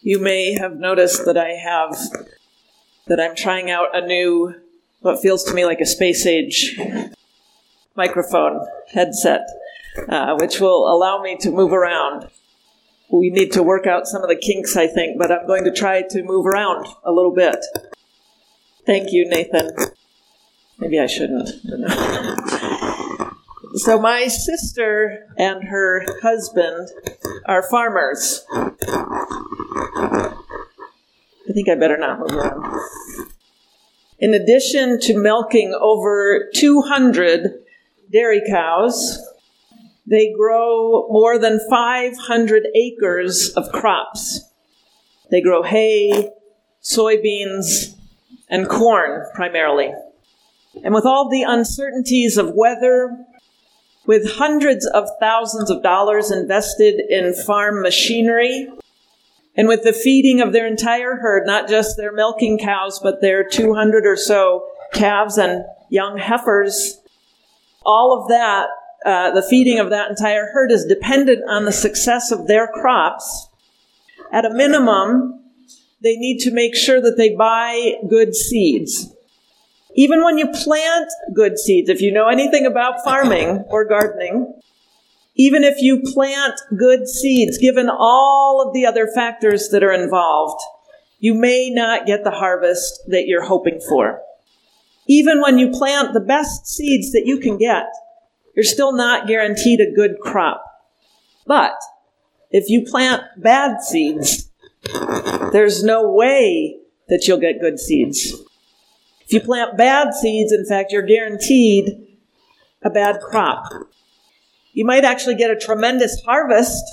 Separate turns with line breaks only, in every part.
You may have noticed that I'm trying out a new, what feels to me like a space age microphone headset, which will allow me to move around. We need to work out some of the kinks, I think, but I'm going to try to move around a little bit. Thank you, Nathan. Maybe I shouldn't. So my sister and her husband are farmers. I think I better not move around. In addition to milking over 200 dairy cows, they grow more than 500 acres of crops. They grow hay, soybeans, and corn primarily. And with all the uncertainties of weather, with hundreds of thousands of dollars invested in farm machinery, and with the feeding of their entire herd, not just their milking cows, but their 200 or so calves and young heifers, all of that, the feeding of that entire herd is dependent on the success of their crops. At a minimum, they need to make sure that they buy good seeds. Even when you plant good seeds, if you know anything about farming or gardening, even if you plant good seeds, given all of the other factors that are involved, you may not get the harvest that you're hoping for. Even when you plant the best seeds that you can get, you're still not guaranteed a good crop. But if you plant bad seeds, there's no way that you'll get good seeds. If you plant bad seeds, in fact, you're guaranteed a bad crop. You might actually get a tremendous harvest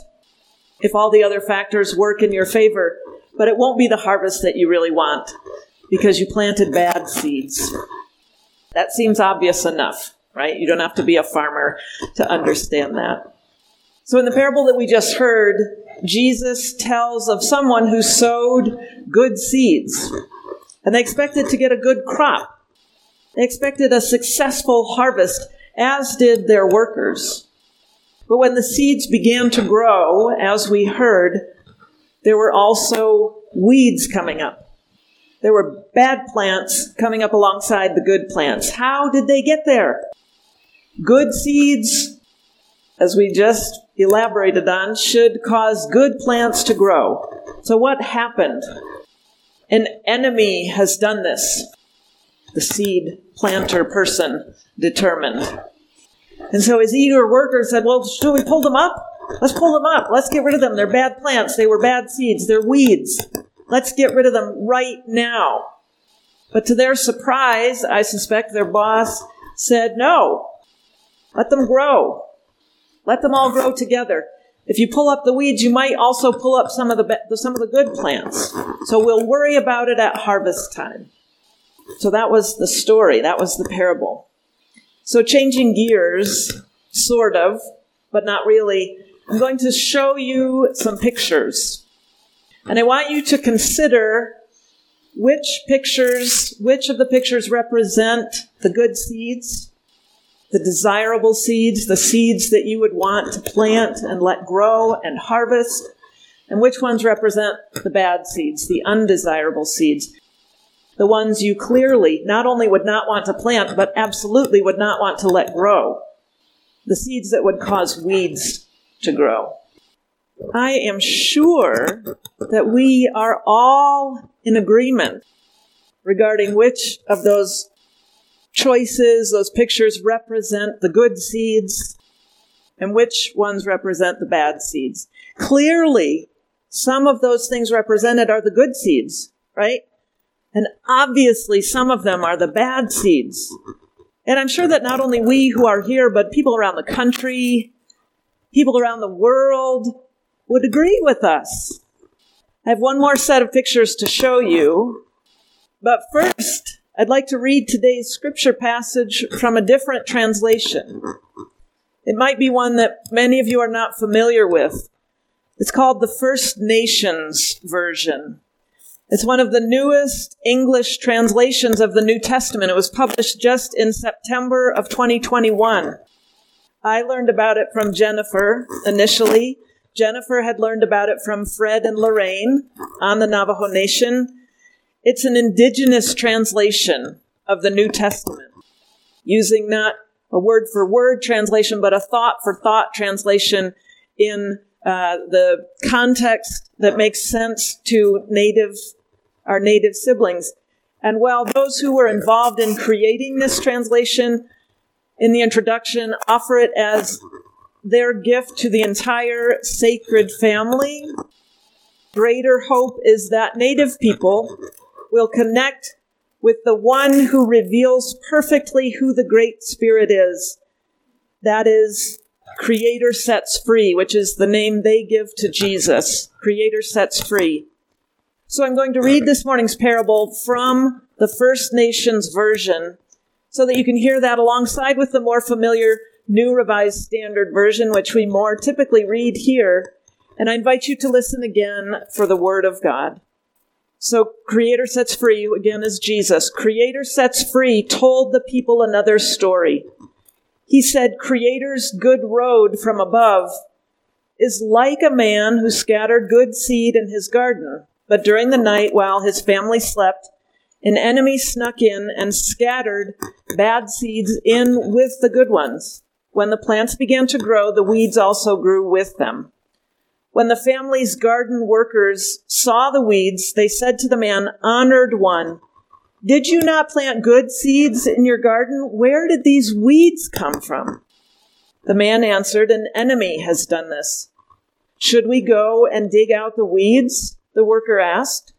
if all the other factors work in your favor, but it won't be the harvest that you really want because you planted bad seeds. That seems obvious enough, right? You don't have to be a farmer to understand that. So in the parable that we just heard, Jesus tells of someone who sowed good seeds. And they expected to get a good crop. They expected a successful harvest, as did their workers. But when the seeds began to grow, as we heard, there were also weeds coming up. There were bad plants coming up alongside the good plants. How did they get there? Good seeds, as we just elaborated on, should cause good plants to grow. So what happened? An enemy has done this, the seed planter person determined. And so his eager workers said, well, should we pull them up? Let's pull them up. Let's get rid of them. They're bad plants. They were bad seeds. They're weeds. Let's get rid of them right now. But to their surprise, I suspect their boss said, no, let them grow. Let them all grow together. If you pull up the weeds, you might also pull up some of the good plants. So we'll worry about it at harvest time. So that was the story. That was the parable. So changing gears, sort of, but not really, I'm going to show you some pictures. And I want you to consider which of the pictures represent the good seeds, the desirable seeds, the seeds that you would want to plant and let grow and harvest, and which ones represent the bad seeds, the undesirable seeds, the ones you clearly not only would not want to plant, but absolutely would not want to let grow, the seeds that would cause weeds to grow. I am sure that we are all in agreement regarding which of those choices, those pictures represent the good seeds and which ones represent the bad seeds. Clearly, some of those things represented are the good seeds, right? And obviously, some of them are the bad seeds. And I'm sure that not only we who are here, but people around the country, people around the world would agree with us. I have one more set of pictures to show you. But first, I'd like to read today's scripture passage from a different translation. It might be one that many of you are not familiar with. It's called the First Nations Version. It's one of the newest English translations of the New Testament. It was published just in September of 2021. I learned about it from Jennifer initially. Jennifer had learned about it from Fred and Lorraine on the Navajo Nation. It's an indigenous translation of the New Testament, using not a word-for-word translation, but a thought-for-thought translation in the context that makes sense to our native siblings. And while those who were involved in creating this translation in the introduction offer it as their gift to the entire sacred family, greater hope is that Native people will connect with the one who reveals perfectly who the Great Spirit is. That is, Creator Sets Free, which is the name they give to Jesus. Creator Sets Free. So I'm going to read this morning's parable from the First Nations version so that you can hear that alongside with the more familiar New Revised Standard Version, which we more typically read here. And I invite you to listen again for the Word of God. So Creator Sets Free, again, is Jesus. Creator Sets Free told the people another story. He said, Creator's good road from above is like a man who scattered good seed in his garden. But during the night, while his family slept, an enemy snuck in and scattered bad seeds in with the good ones. When the plants began to grow, the weeds also grew with them. When the family's garden workers saw the weeds, they said to the man, Honored one, did you not plant good seeds in your garden? Where did these weeds come from? The man answered, An enemy has done this. Should we go and dig out the weeds? The worker asked.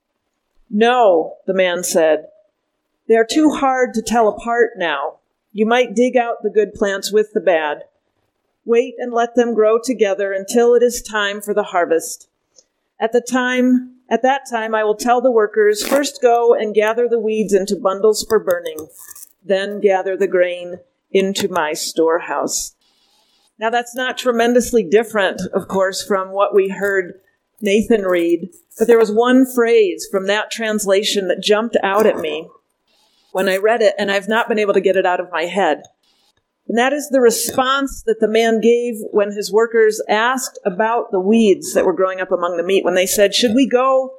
No, the man said. They are too hard to tell apart now. You might dig out the good plants with the bad. Wait and let them grow together until it is time for the harvest. At that time, I will tell the workers, first go and gather the weeds into bundles for burning, then gather the grain into my storehouse. Now that's not tremendously different, of course, from what we heard Nathan read, but there was one phrase from that translation that jumped out at me when I read it, and I've not been able to get it out of my head. And that is the response that the man gave when his workers asked about the weeds that were growing up among the meat. When they said, should we go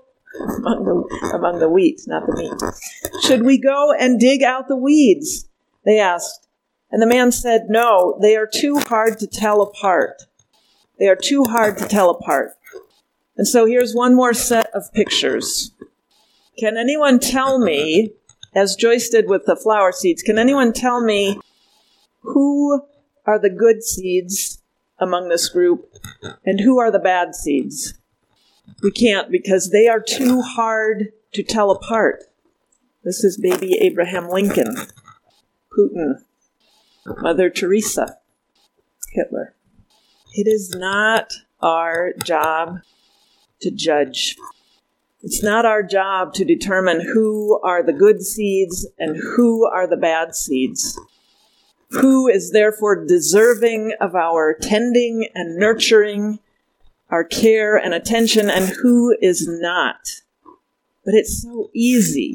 among the wheat, not the meat. Should we go and dig out the weeds? They asked. And the man said, no, they are too hard to tell apart. They are too hard to tell apart. And so here's one more set of pictures. Can anyone tell me, as Joyce did with the flower seeds, can anyone tell me who are the good seeds among this group and who are the bad seeds? We can't, because they are too hard to tell apart. This is baby Abraham Lincoln, Putin, Mother Teresa, Hitler. It is not our job to judge. It's not our job to determine who are the good seeds and who are the bad seeds. Who is therefore deserving of our tending and nurturing, our care and attention, and who is not. But it's so easy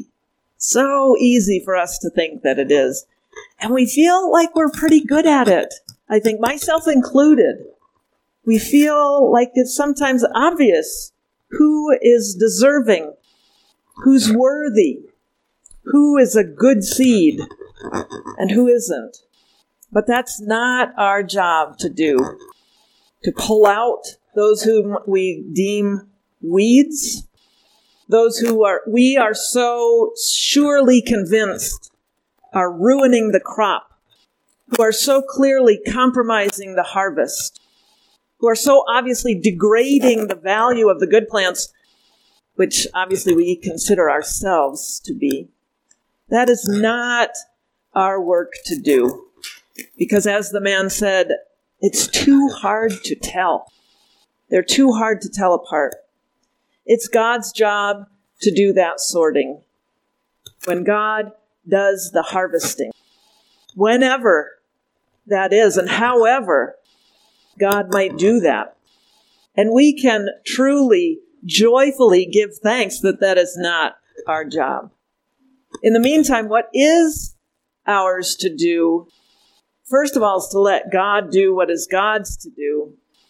for us to think that it is. And we feel like we're pretty good at it. I think, myself included. We feel like it's sometimes obvious who is deserving, who's worthy, who is a good seed, and who isn't. But that's not our job to do. To pull out those whom we deem weeds, those who we are so surely convinced are ruining the crop, who are so clearly compromising the harvest, who are so obviously degrading the value of the good plants, which obviously we consider ourselves to be. That is not our work to do. Because as the man said, it's too hard to tell. They're too hard to tell apart. It's God's job to do that sorting. When God does the harvesting, whenever that is and however God might do that. And we can truly, joyfully give thanks that that is not our job. In the meantime, what is ours to do, first of all, is to let God do what is God's to do.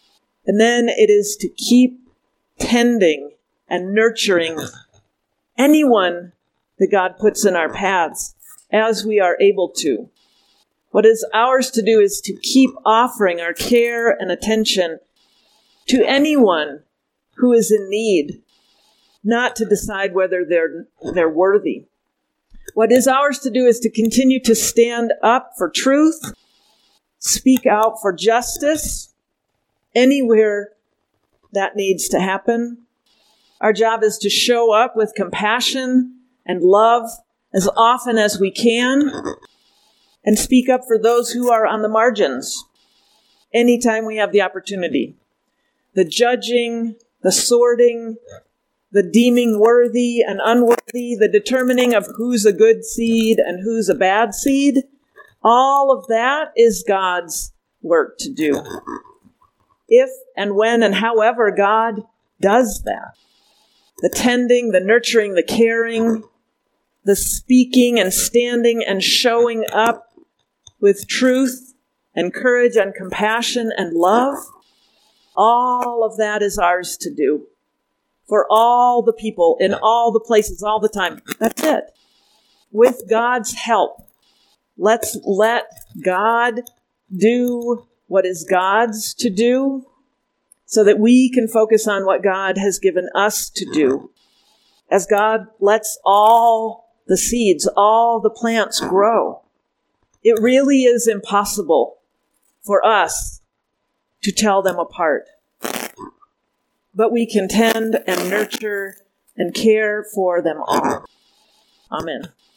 And then it is to keep tending and nurturing anyone that God puts in our paths as we are able to. What is ours to do is to keep offering our care and attention to anyone who is in need, not to decide whether they're worthy. What is ours to do is to continue to stand up for truth, speak out for justice, anywhere that needs to happen. Our job is to show up with compassion and love as often as we can, and speak up for those who are on the margins anytime we have the opportunity. The judging, the sorting, the deeming worthy and unworthy, the determining of who's a good seed and who's a bad seed, all of that is God's work to do. If and when and however God does that. The tending, the nurturing, the caring, the speaking and standing and showing up with truth and courage and compassion and love, all of that is ours to do. For all the people, in all the places, all the time. That's it. With God's help, let's let God do what is God's to do so that we can focus on what God has given us to do. As God lets all the seeds, all the plants grow, it really is impossible for us to tell them apart. But we can tend and nurture and care for them all. Amen.